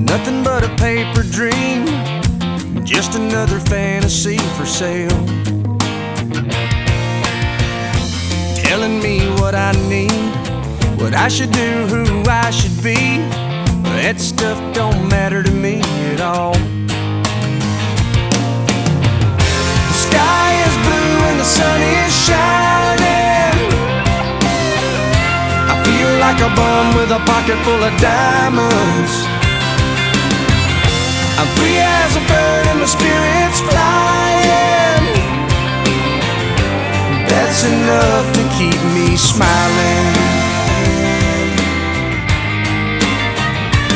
Nothing but a paper dream, just another fantasy for sale. Telling me what I need, what I should do, who I should be. That stuff don't matter to me at all. The sky is blue and the sun is shining. I feel like a bum with a pocket full of diamonds. I feel